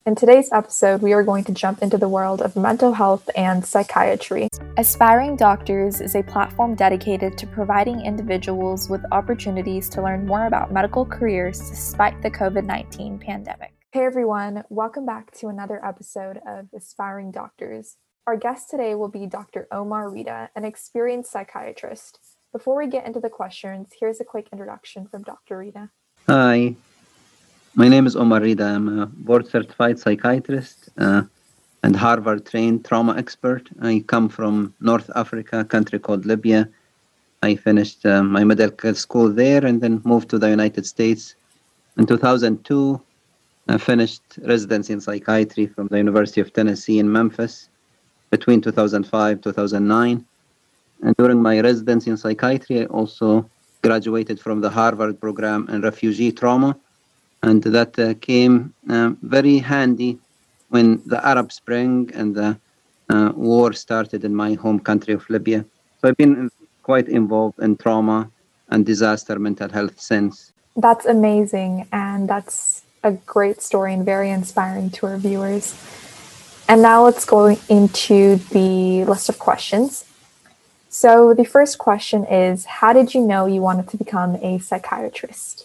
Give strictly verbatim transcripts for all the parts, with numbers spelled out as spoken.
In today's episode, we are going to jump into the world of mental health and psychiatry. Aspiring Doctors is a platform dedicated to providing individuals with opportunities to learn more about medical careers despite the covid nineteen pandemic. Hey everyone, welcome back to another episode of Aspiring Doctors. Our guest today will be Doctor Omar Rida, an experienced psychiatrist. Before we get into the questions, here's a quick introduction from Doctor Rida. Hi, my name is Omar Rida. I'm a board-certified psychiatrist uh, and Harvard-trained trauma expert. I come from North Africa, a country called Libya. I finished uh, my medical school there and then moved to the United States. In two thousand two, I finished residency in psychiatry from the University of Tennessee in Memphis between two thousand five two thousand nine. And during my residency in psychiatry, I also graduated from the Harvard program in refugee trauma. And that uh, came uh, very handy when the Arab Spring and the uh, war started in my home country of Libya. So I've been quite involved in trauma and disaster mental health since. That's amazing, and that's a great story and very inspiring to our viewers. And now let's go into the list of questions. So the first question is, how did you know you wanted to become a psychiatrist?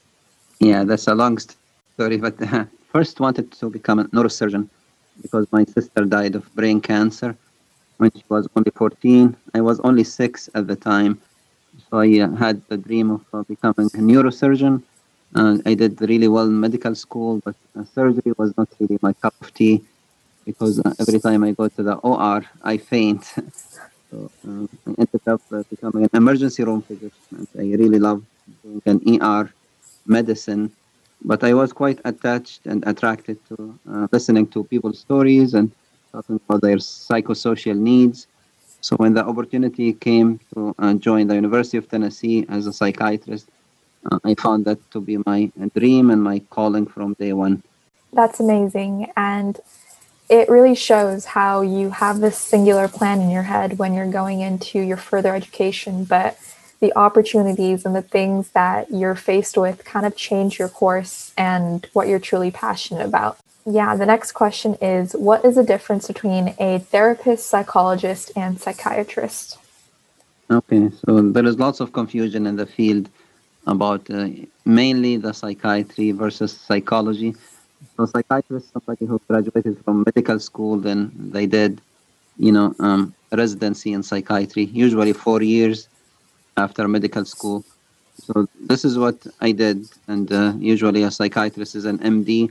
Yeah, that's a long story, but uh, first wanted to become a neurosurgeon because my sister died of brain cancer when she was only fourteen. I was only six at the time, so I uh, had the dream of uh, becoming a neurosurgeon. Uh, I did really well in medical school, but uh, surgery was not really my cup of tea because uh, every time I go to the O R, I faint. So uh, I ended up uh, becoming an emergency room physician, and I really love doing an E R medicine. But I was quite attached and attracted to uh, listening to people's stories and talking about their psychosocial needs. So when the opportunity came to uh, join the University of Tennessee as a psychiatrist, uh, I found that to be my dream and my calling from day one. That's amazing. And it really shows how you have this singular plan in your head when you're going into your further education, but the opportunities and the things that you're faced with kind of change your course and what you're truly passionate about. Yeah, the next question is, what is the difference between a therapist, psychologist, and psychiatrist? Okay, so there is lots of confusion in the field about uh, mainly the psychiatry versus psychology. So psychiatrist, somebody who graduated from medical school, then they did, you know, um, residency in psychiatry, usually four years after medical school. So this is what I did, and uh, usually a psychiatrist is an M D.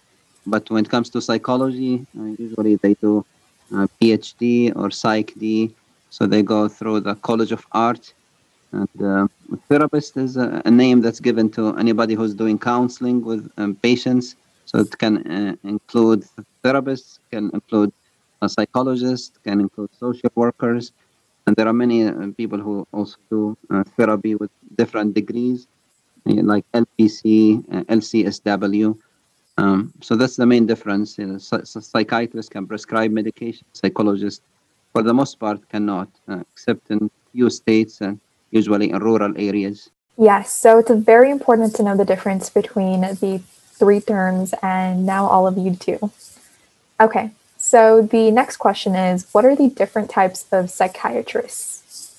But when it comes to psychology, uh, usually they do a PhD or Psych D. So they go through the College of Art. And uh, therapist is a, a name that's given to anybody who's doing counseling with um, patients. So it can uh, include therapists, can include a psychologist, can include social workers. And there are many uh, people who also do uh, therapy with different degrees, uh, like L P C, uh, L C S W. Um, so that's the main difference. You know, psy- psychiatrists can prescribe medication. Psychologists, for the most part, cannot, uh, except in few states and usually in rural areas. Yes, so it's very important to know the difference between the three terms, and now all of you do. Okay, so the next question is, what are the different types of psychiatrists?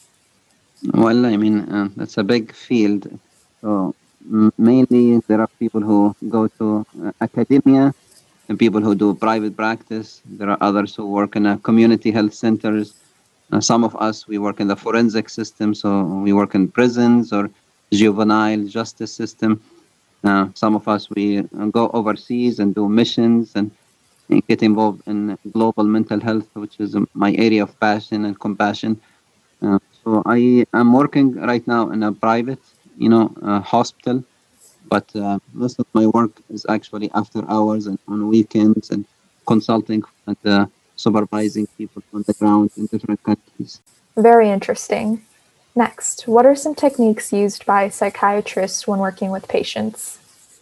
Well, I mean, uh, that's a big field. So m- mainly there are people who go to uh, academia and people who do private practice. There are others who work in uh, community health centers. Uh, some of us, we work in the forensic system, so we work in prisons or juvenile justice system. Uh, some of us, we uh, go overseas and do missions and uh, get involved in global mental health, which is um, my area of passion and compassion. Uh, so I am working right now in a private, you know, uh, hospital, but uh, most of my work is actually after hours and on weekends and consulting and uh, supervising people on the ground in different countries. Very interesting. Next, what are some techniques used by psychiatrists when working with patients?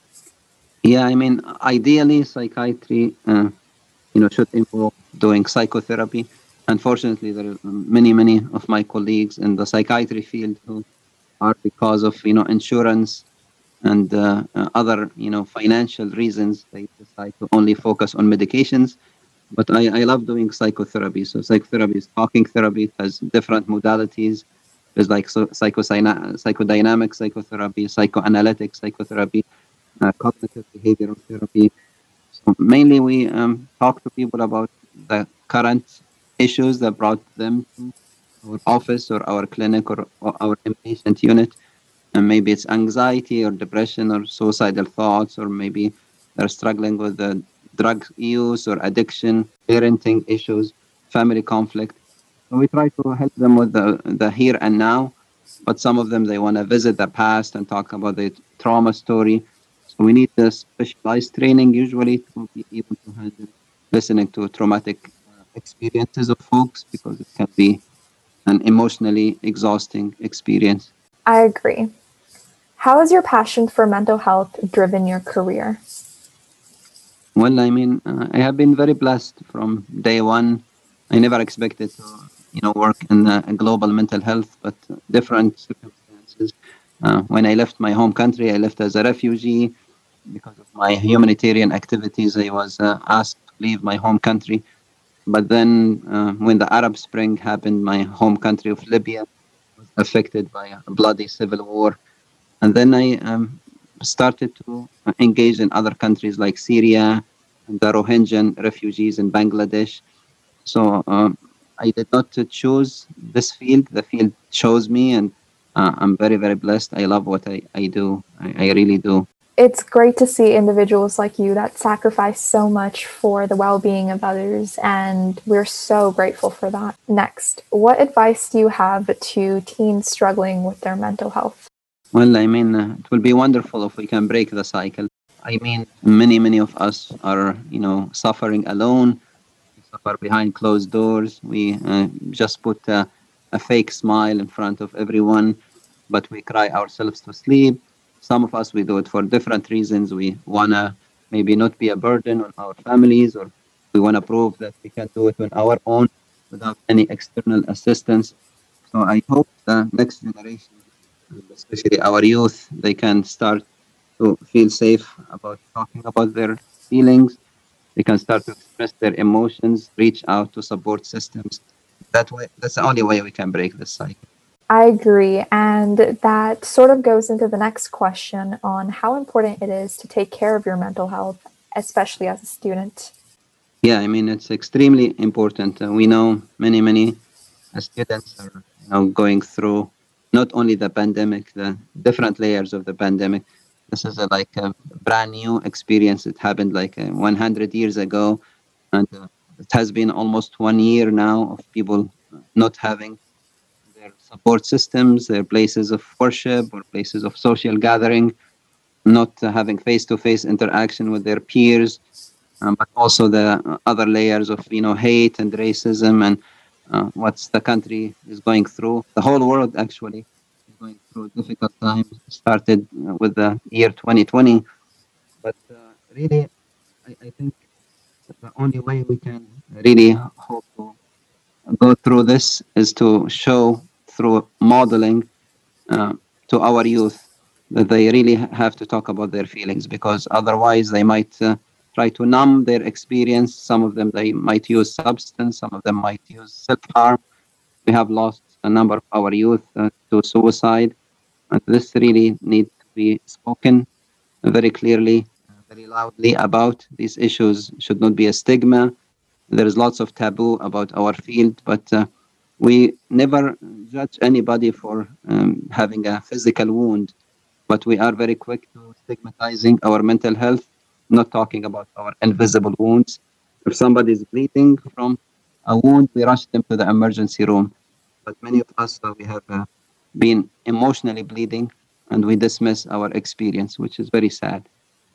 Yeah, I mean, ideally, psychiatry, uh, you know, should involve doing psychotherapy. Unfortunately, there are many, many of my colleagues in the psychiatry field who are, because of, you know, insurance and uh, uh, other, you know, financial reasons, they decide to only focus on medications. But I, I love doing psychotherapy. So psychotherapy is talking therapy. It has different modalities. There's like so, psychosyna- psychodynamic psychotherapy, psychoanalytic psychotherapy, uh, cognitive behavioral therapy. So mainly we um, talk to people about the current issues that brought them to our office or our clinic or, or our inpatient unit. And maybe it's anxiety or depression or suicidal thoughts, or maybe they're struggling with the drug use or addiction, parenting issues, family conflict. So we try to help them with the, the here and now, but some of them, they want to visit the past and talk about the trauma story. So we need the specialized training usually to be able to handle listening to traumatic uh, experiences of folks, because it can be an emotionally exhausting experience. I agree. How has your passion for mental health driven your career? Well, I mean, uh, I have been very blessed from day one. I never expected to, you know, work in uh, global mental health, but uh, different circumstances. Uh, when I left my home country, I left as a refugee because of my humanitarian activities. I was uh, asked to leave my home country. But then, uh, when the Arab Spring happened, my home country of Libya was affected by a bloody civil war. And then I um, started to engage in other countries like Syria and the Rohingya refugees in Bangladesh. So um, I did not uh, choose this field. The field chose me, and uh, I'm very, very blessed. I love what I, I do. I, I really do. It's great to see individuals like you that sacrifice so much for the well being of others, and we're so grateful for that. Next, what advice do you have to teens struggling with their mental health? Well, I mean, uh, it will be wonderful if we can break the cycle. I mean, many, many of us are, you know, suffering alone. We suffer behind closed doors. We uh, just put a, a fake smile in front of everyone, but we cry ourselves to sleep. Some of us, we do it for different reasons. We want to maybe not be a burden on our families, or we want to prove that we can do it on our own without any external assistance. So I hope the next generation, and especially our youth, they can start to feel safe about talking about their feelings. They can start to express their emotions, reach out to support systems. That way, that's the only way we can break this cycle. I agree. And that sort of goes into the next question on how important it is to take care of your mental health, especially as a student. Yeah, I mean, it's extremely important. Uh, we know many, many uh, students are, you know, going through not only the pandemic, the different layers of the pandemic. This is a, like a brand new experience. It happened like uh, one hundred years ago, and uh, it has been almost one year now of people uh, not having their support systems, their places of worship or places of social gathering, not uh, having face-to-face interaction with their peers, um, but also the uh, other layers of, you know, hate and racism, and uh, what's the country is going through. The whole world actually is going through difficult times. Started uh, with the year twenty twenty, but uh, really, I, I think the only way we can really hope to go through this is to show through modeling uh, to our youth that they really have to talk about their feelings, because otherwise they might uh, try to numb their experience. Some of them, they might use substance, some of them might use self-harm. We have lost a number of our youth uh, to suicide, and this really needs to be spoken very clearly, uh, very loudly about. These issues should not be a stigma. There is lots of taboo about our field, but uh, we never judge anybody for um, having a physical wound, but we are very quick to stigmatizing our mental health, not talking about our invisible wounds. If somebody is bleeding from a wound, we rush them to the emergency room. But many of us, uh, we have uh, been emotionally bleeding, and we dismiss our experience, which is very sad.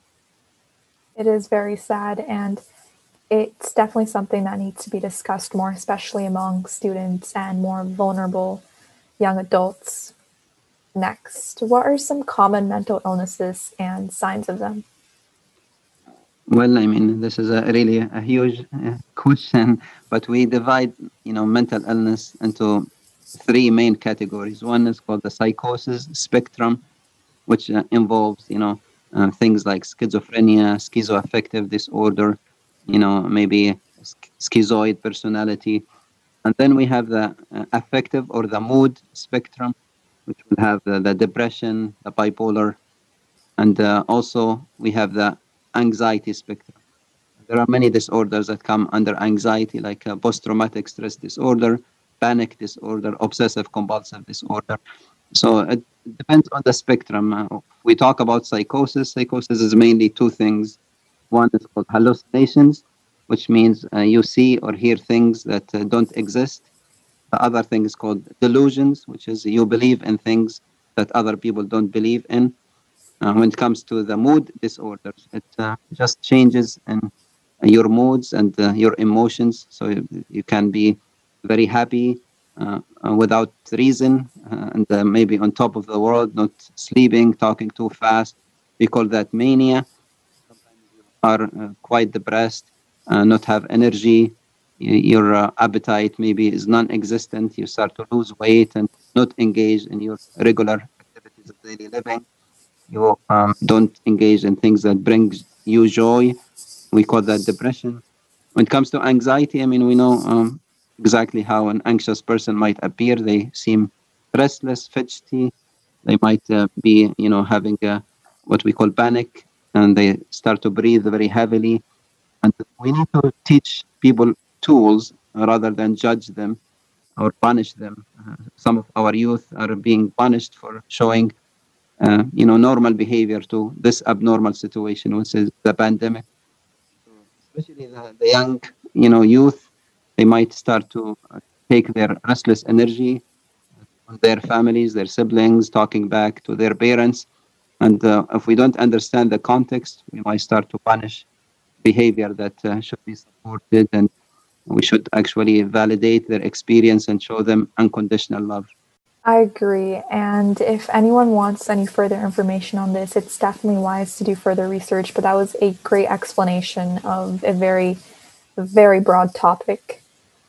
It is very sad, and it's definitely something that needs to be discussed more, especially among students and more vulnerable young adults. Next, what are some common mental illnesses and signs of them? Well, I mean, this is a really a huge uh, question, but we divide, you know, mental illness into three main categories. One is called the psychosis spectrum. which uh, involves, you know, uh, things like schizophrenia, schizoaffective disorder, you know, maybe sch- schizoid personality. And then we have the uh, affective or the mood spectrum, which will have the, the depression, the bipolar, and uh, also we have the anxiety spectrum. There are many disorders that come under anxiety, like uh, post-traumatic stress disorder, panic disorder, obsessive compulsive disorder. So it depends on the spectrum. Uh, if we talk about psychosis, psychosis is mainly two things. One is called hallucinations, which means uh, you see or hear things that uh, don't exist. The other thing is called delusions, which is you believe in things that other people don't believe in. Uh, when it comes to the mood disorders, it uh, just changes in your moods and uh, your emotions. So you, you can be very happy uh, uh, without reason uh, and uh, maybe on top of the world, not sleeping, talking too fast. We call that mania. Sometimes you are uh, quite depressed, uh, not have energy. Y- Your uh, appetite maybe is non-existent. You start to lose weight and not engage in your regular activities of daily living. You um, don't engage in things that bring you joy. We call that depression. When it comes to anxiety, I mean, we know um, exactly how an anxious person might appear. They seem restless, fidgety. They might uh, be, you know, having a, what we call panic, and they start to breathe very heavily. And we need to teach people tools rather than judge them or punish them. Uh, some of our youth are being punished for showing uh, you know, normal behavior to this abnormal situation, which is the pandemic. So especially the, the young, you know, youth, they might start to uh, take their restless energy on their families, their siblings, talking back to their parents. And uh, if we don't understand the context, we might start to punish behavior that uh, should be supported. And we should actually validate their experience and show them unconditional love. I agree. And if anyone wants any further information on this, it's definitely wise to do further research. But that was a great explanation of a very, very broad topic.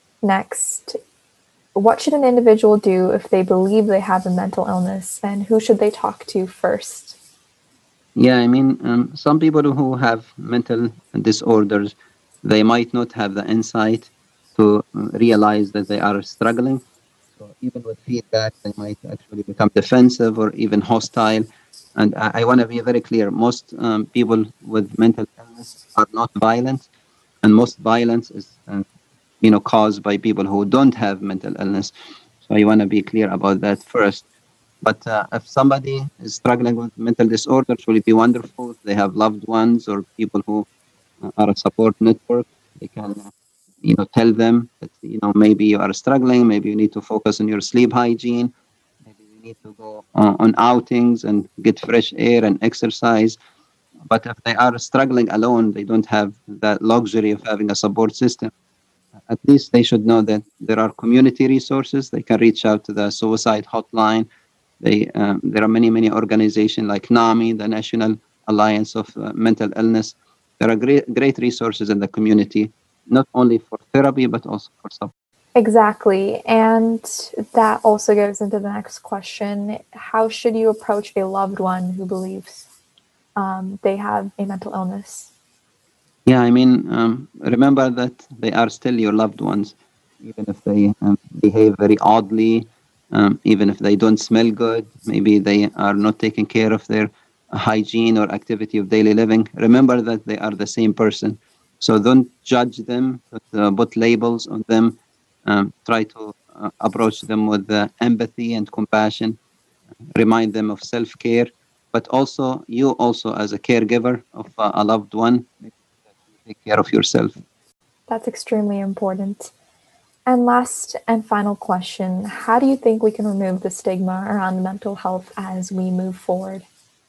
Next, what should an individual do if they believe they have a mental illness, and who should they talk to first? Yeah, I mean, um, some people who have mental disorders, they might not have the insight to uh, realize that they are struggling. So even with feedback, they might actually become defensive or even hostile. And I, I want to be very clear: most um, people with mental illness are not violent, and most violence is, uh, you know, caused by people who don't have mental illness. So I want to be clear about that first. But uh, if somebody is struggling with mental disorders, will it be wonderful if they have loved ones or people who uh, are a support network? They can, uh, you know, tell them that, you know, maybe you are struggling, maybe you need to focus on your sleep hygiene, maybe you need to go uh, on outings and get fresh air and exercise. But if they are struggling alone, they don't have that luxury of having a support system. At least they should know that there are community resources. They can reach out to the suicide hotline. They, um, there are many, many organizations like NAMI, the National Alliance of uh, Mental Illness. There are great, great resources in the community, not only for therapy, but also for support. Exactly. And that also goes into the next question. How should you approach a loved one who believes um, they have a mental illness? Yeah, I mean, um, remember that they are still your loved ones, even if they um, behave very oddly, um, even if they don't smell good, maybe they are not taking care of their hygiene or activity of daily living. Remember that they are the same person. So don't judge them, put, uh, put labels on them. Um, try to uh, approach them with uh, empathy and compassion. Remind them of self-care, but also you also as a caregiver of uh, a loved one, make sure that you take care of yourself. That's extremely important. And last and final question, how do you think we can remove the stigma around mental health as we move forward?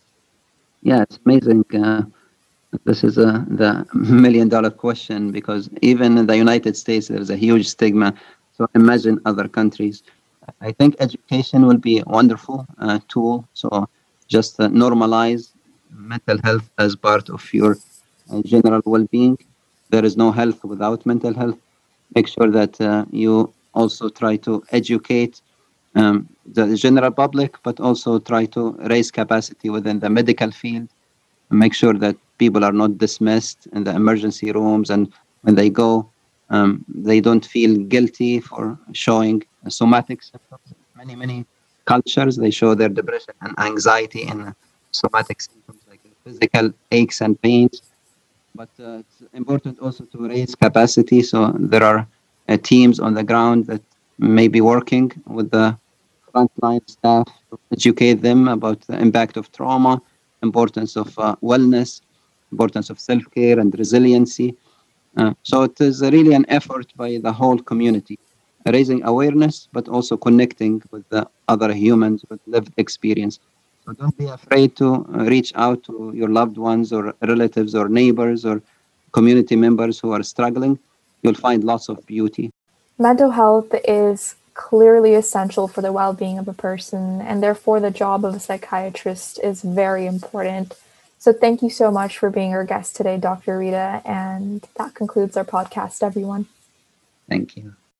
Yeah, it's amazing. Uh, this is a, the million dollar question because even in the United States, there's a huge stigma. So imagine other countries. I think education will be a wonderful uh, tool. So just uh, normalize mental health as part of your uh, general well-being. There is no health without mental health. Make sure that uh, you also try to educate um, the general public, but also try to raise capacity within the medical field, and make sure that people are not dismissed in the emergency rooms, and when they go, um, they don't feel guilty for showing somatic symptoms. Many, many cultures, they show their depression and anxiety in somatic symptoms like physical aches and pains. But uh, it's important also to raise capacity. So there are uh, teams on the ground that may be working with the frontline staff to educate them about the impact of trauma, importance of uh, wellness, importance of self-care and resiliency. Uh, so it is really an effort by the whole community, raising awareness, but also connecting with the other humans with lived experience. So don't be afraid to uh, reach out to your loved ones or relatives or neighbors or community members who are struggling. You'll find lots of beauty. Mental health is clearly essential for the well-being of a person, and therefore the job of a psychiatrist is very important. So thank you so much for being our guest today, Doctor Rita, and that concludes our podcast, everyone. Thank you.